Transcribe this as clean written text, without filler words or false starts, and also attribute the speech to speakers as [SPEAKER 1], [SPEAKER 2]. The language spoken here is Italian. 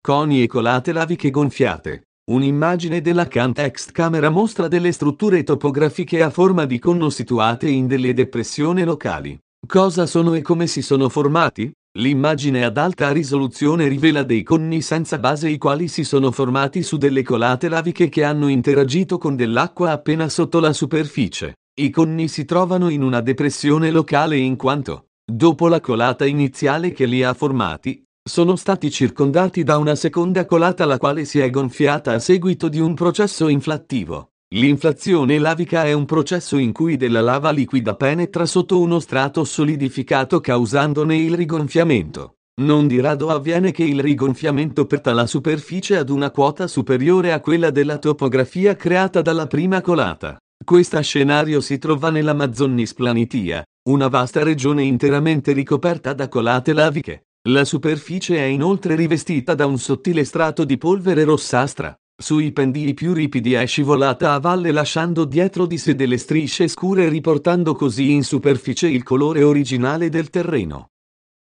[SPEAKER 1] coni e colate laviche gonfiate. Un'immagine della Context Camera mostra delle strutture topografiche a forma di conno situate in delle depressioni locali. Cosa sono e come si sono formati? L'immagine ad alta risoluzione rivela dei conni senza base i quali si sono formati su delle colate laviche che hanno interagito con dell'acqua appena sotto la superficie. I conni si trovano in una depressione locale in quanto, dopo la colata iniziale che li ha formati, sono stati circondati da una seconda colata la quale si è gonfiata a seguito di un processo inflattivo. L'inflazione lavica è un processo in cui della lava liquida penetra sotto uno strato solidificato causandone il rigonfiamento. Non di rado avviene che il rigonfiamento porta la superficie ad una quota superiore a quella della topografia creata dalla prima colata. Questo scenario si trova nell'Amazzonis Planitia, una vasta regione interamente ricoperta da colate laviche. La superficie è inoltre rivestita da un sottile strato di polvere rossastra. Sui pendii più ripidi è scivolata a valle lasciando dietro di sé delle strisce scure riportando così in superficie il colore originale del terreno.